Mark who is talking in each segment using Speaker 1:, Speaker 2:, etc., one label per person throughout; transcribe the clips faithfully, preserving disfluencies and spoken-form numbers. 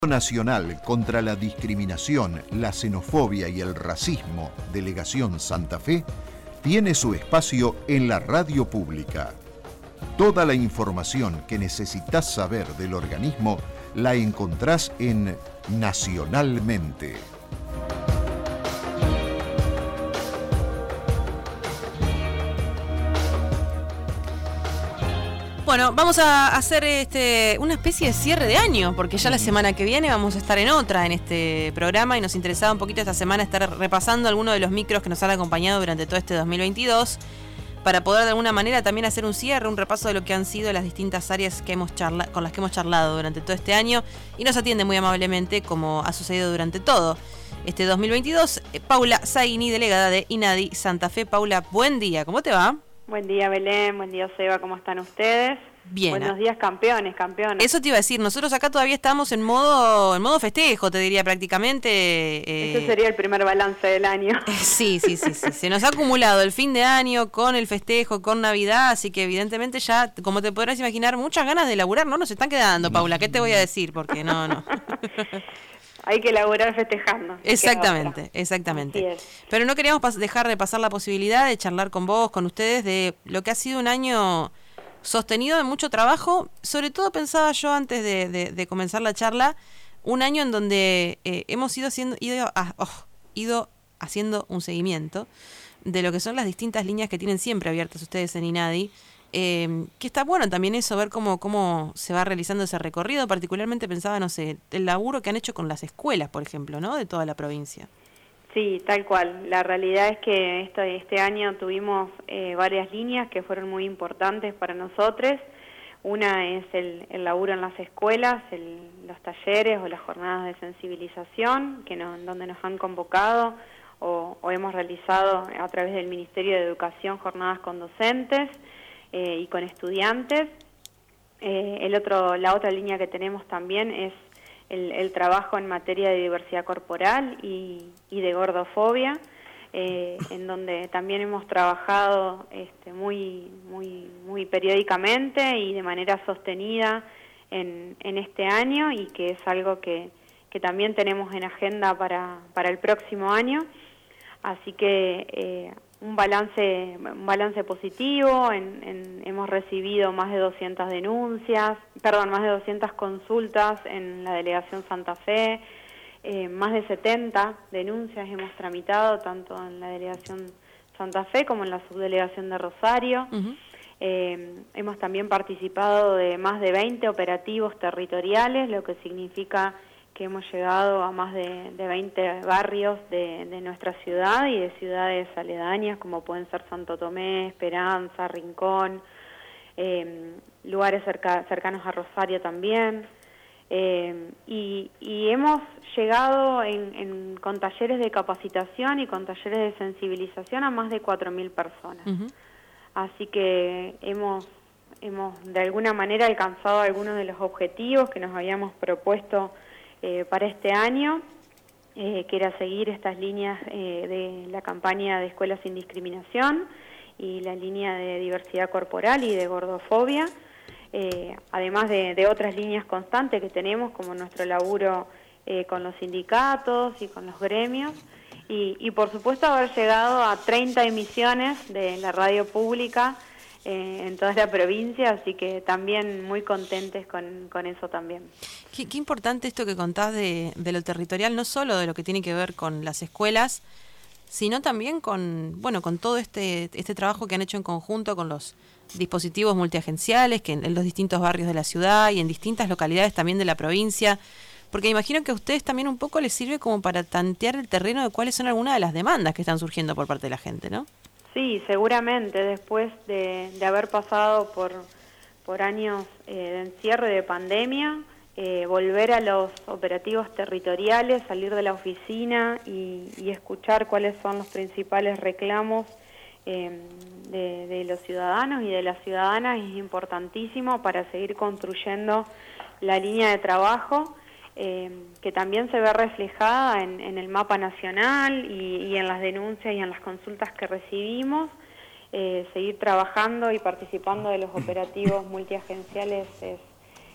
Speaker 1: Nacional contra la discriminación, la xenofobia y el racismo, Delegación Santa Fe, tiene su espacio en la radio pública. Toda la información que necesitas saber del organismo la encontrás en Nacionalmente.
Speaker 2: Bueno, vamos a hacer este una especie de cierre de año, porque ya la semana que viene vamos a estar en otra en este programa y nos interesaba un poquito esta semana estar repasando algunos de los micros que nos han acompañado durante todo este dos mil veintidós para poder de alguna manera también hacer un cierre, un repaso de lo que han sido las distintas áreas que hemos charla- con las que hemos charlado durante todo este año y nos atiende muy amablemente como ha sucedido durante todo este dos mil veintidós. Paula Zaini, delegada de INADI Santa Fe. Paula, buen día, ¿cómo te va?
Speaker 3: Buen día, Belén, buen día, Seba, ¿cómo están ustedes?
Speaker 2: Bien.
Speaker 3: Buenos días, campeones, campeones.
Speaker 2: Eso te iba a decir, nosotros acá todavía estamos en modo en modo festejo, te diría prácticamente. Eh,
Speaker 3: Ese sería el primer balance del año.
Speaker 2: Eh, sí, sí, sí, sí, se nos ha acumulado el fin de año con el festejo, con Navidad, así que evidentemente ya, como te podrás imaginar, muchas ganas de laburar, ¿no? Nos están quedando, Paula, ¿qué te voy a decir? Porque no, no.
Speaker 3: Hay que laburar festejando.
Speaker 2: Exactamente, exactamente. Pero no queríamos pas- dejar de pasar la posibilidad de charlar con vos, con ustedes, de lo que ha sido un año sostenido de mucho trabajo. Sobre todo pensaba yo antes de, de, de comenzar la charla, un año en donde eh, hemos ido haciendo, ido, ah, oh, ido haciendo un seguimiento de lo que son las distintas líneas que tienen siempre abiertas ustedes en INADI. Eh, que está bueno también eso, ver cómo, cómo se va realizando ese recorrido. Particularmente pensaba, no sé, el laburo que han hecho con las escuelas, por ejemplo, ¿no? De toda la provincia.
Speaker 3: Sí, tal cual. La realidad es que este, este año tuvimos eh, varias líneas que fueron muy importantes para nosotros. Una es el, el laburo en las escuelas, el, los talleres o las jornadas de sensibilización, que no, donde nos han convocado o, o hemos realizado a través del Ministerio de Educación jornadas con docentes eh, y con estudiantes. Eh, el otro, la otra línea que tenemos también es El, el trabajo en materia de diversidad corporal y, y de gordofobia, eh, en donde también hemos trabajado este, muy, muy, muy periódicamente y de manera sostenida en, en este año, y que es algo que, que también tenemos en agenda para, para el próximo año. Así que eh, un balance un balance positivo. En, en, hemos recibido más de doscientas denuncias, perdón, más de doscientas consultas en la Delegación Santa Fe, eh, más de setenta denuncias hemos tramitado tanto en la Delegación Santa Fe como en la Subdelegación de Rosario. Uh-huh. Eh, hemos también participado de más de veinte operativos territoriales, lo que significa que hemos llegado a más de, de veinte barrios de, de nuestra ciudad y de ciudades aledañas, como pueden ser Santo Tomé, Esperanza, Rincón, eh, lugares cerca, cercanos a Rosario también. Eh, y, y hemos llegado en, en, con talleres de capacitación y con talleres de sensibilización a más de cuatro mil personas. Uh-huh. Así que hemos, hemos de alguna manera alcanzado algunos de los objetivos que nos habíamos propuesto Eh, para este año, eh, que era seguir estas líneas eh, de la campaña de Escuelas sin Discriminación y la línea de diversidad corporal y de gordofobia, eh, además de, de otras líneas constantes que tenemos, como nuestro laburo eh, con los sindicatos y con los gremios, y, y por supuesto haber llegado a treinta emisiones de la radio pública Eh, en toda la provincia, así que también muy contentes con, con eso también.
Speaker 2: Qué, qué importante esto que contás de, de lo territorial, no solo de lo que tiene que ver con las escuelas, sino también con, bueno, con todo este, este trabajo que han hecho en conjunto con los dispositivos multiagenciales, que en, en los distintos barrios de la ciudad y en distintas localidades también de la provincia, porque imagino que a ustedes también un poco les sirve como para tantear el terreno de cuáles son algunas de las demandas que están surgiendo por parte de la gente, ¿no?
Speaker 3: Sí, seguramente, después de, de haber pasado por, por años eh, de encierre, de pandemia, eh, volver a los operativos territoriales, salir de la oficina y, y escuchar cuáles son los principales reclamos eh, de, de los ciudadanos y de las ciudadanas es importantísimo para seguir construyendo la línea de trabajo, Eh, que también se ve reflejada en, en el mapa nacional y, y en las denuncias y en las consultas que recibimos. Eh, seguir trabajando y participando de los operativos multiagenciales es,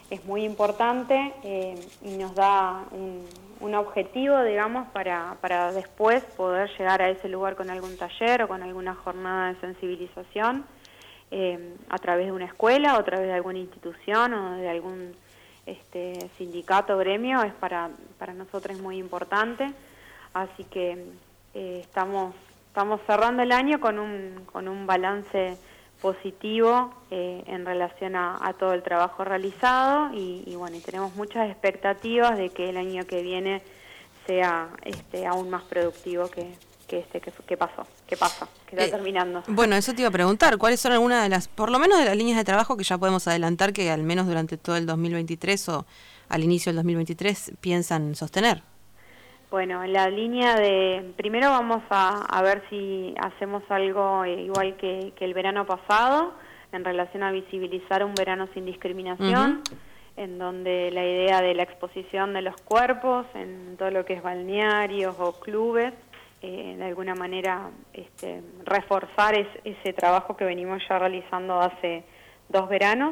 Speaker 3: es muy importante eh, y nos da un, un objetivo, digamos, para, para después poder llegar a ese lugar con algún taller o con alguna jornada de sensibilización eh, a través de una escuela o a través de alguna institución o de algún este, sindicato o gremio. Es para, para nosotros muy importante, así que eh, estamos, estamos cerrando el año con un, con un balance positivo eh, en relación a, a todo el trabajo realizado y, y bueno, y tenemos muchas expectativas de que el año que viene sea este aún más productivo que, que este que, que pasó, que pasa, que está eh, terminando.
Speaker 2: Bueno, eso te iba a preguntar, ¿cuáles son algunas de las, por lo menos de las líneas de trabajo que ya podemos adelantar que al menos durante todo el dos mil veintitrés o al inicio del dos mil veintitrés piensan sostener?
Speaker 3: Bueno, la línea de... Primero vamos a, a ver si hacemos algo igual que, que el verano pasado, en relación a visibilizar un verano sin discriminación, uh-huh. en donde la idea de la exposición de los cuerpos en todo lo que es balnearios o clubes, eh, de alguna manera este, reforzar es, ese trabajo que venimos ya realizando hace dos veranos,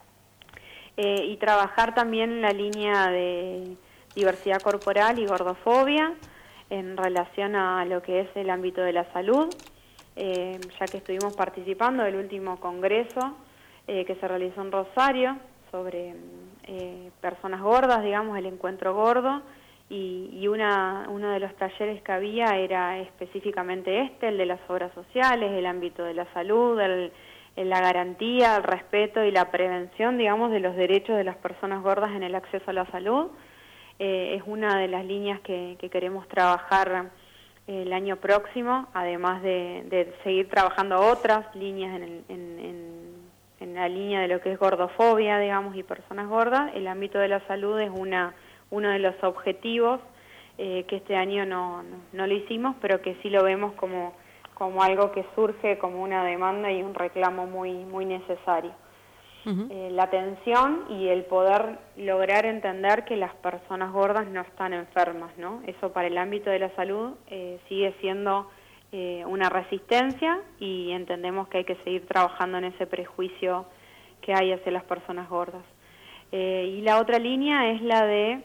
Speaker 3: eh, y trabajar también la línea de diversidad corporal y gordofobia en relación a lo que es el ámbito de la salud, eh, ya que estuvimos participando del último congreso eh, que se realizó en Rosario sobre eh, personas gordas, digamos, el encuentro gordo, y, y una, uno de los talleres que había era específicamente este, el de las obras sociales, el ámbito de la salud, el, la garantía, el respeto y la prevención, digamos, de los derechos de las personas gordas en el acceso a la salud. Eh, es una de las líneas que, que queremos trabajar eh, el año próximo, además de, de seguir trabajando otras líneas en, el, en, en, en la línea de lo que es gordofobia, digamos, y personas gordas. El ámbito de la salud es una uno de los objetivos eh, que este año no, no, no lo hicimos, pero que sí lo vemos como, como algo que surge como una demanda y un reclamo muy, muy necesario. Uh-huh. Eh, la atención y el poder lograr entender que las personas gordas no están enfermas, ¿no? Eso para el ámbito de la salud eh, sigue siendo eh, una resistencia, y entendemos que hay que seguir trabajando en ese prejuicio que hay hacia las personas gordas. Eh, y la otra línea es la de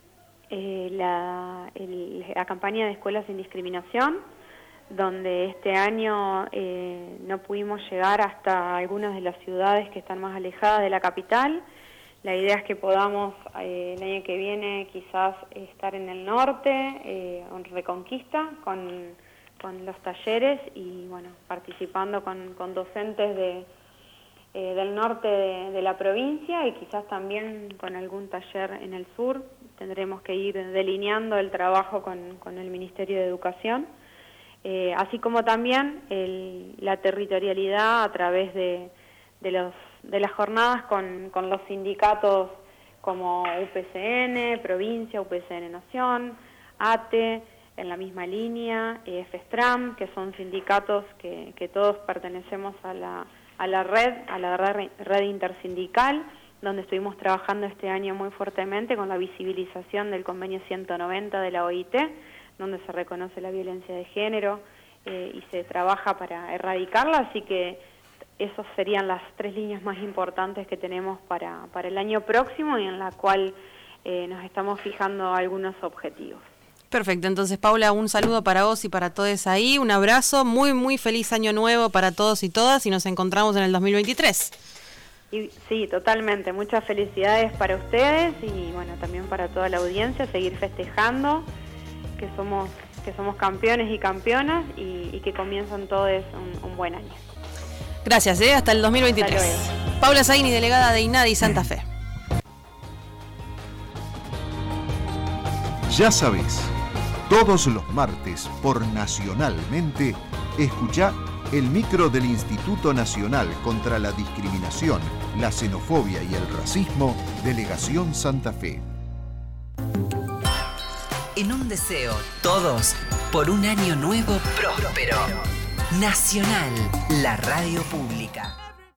Speaker 3: eh, la, el, la campaña de Escuelas sin Discriminación, donde este año eh, no pudimos llegar hasta algunas de las ciudades que están más alejadas de la capital. La idea es que podamos eh, el año que viene quizás estar en el norte, eh, en Reconquista, con, con los talleres y bueno, participando con, con docentes de, eh, del norte de, de la provincia, y quizás también con algún taller en el sur. Tendremos que ir delineando el trabajo con, con el Ministerio de Educación. Eh, así como también el, la territorialidad a través de, de, los, de las jornadas con, con los sindicatos como U P C N, Provincia, U P C N Nación, A T E, en la misma línea, eh, FESTRAM, que son sindicatos que, que todos pertenecemos a la, a la red, a la red, red intersindical, donde estuvimos trabajando este año muy fuertemente con la visibilización del convenio ciento noventa de la O I T, donde se reconoce la violencia de género eh, y se trabaja para erradicarla, así que esas serían las tres líneas más importantes que tenemos para, para el año próximo, y en la cual eh, nos estamos fijando algunos objetivos.
Speaker 2: Perfecto, entonces Paula, un saludo para vos y para todos ahí, un abrazo, muy muy feliz año nuevo para todos y todas, y nos encontramos en el dos mil veintitrés.
Speaker 3: Y, sí, totalmente, muchas felicidades para ustedes y bueno, también para toda la audiencia, seguir festejando que somos que somos campeones y campeonas, y, y que comienzan todos un, un buen año.
Speaker 2: Gracias, ¿eh? Hasta el dos mil veintitrés. Paula Zaini, delegada de INADI Santa Fe.
Speaker 1: Ya sabes, todos los martes por Nacionalmente, escuchá el micro del Instituto Nacional contra la Discriminación, la Xenofobia y el Racismo, Delegación Santa Fe.
Speaker 4: En un deseo, todos, por un año nuevo próspero. Nacional, la radio pública.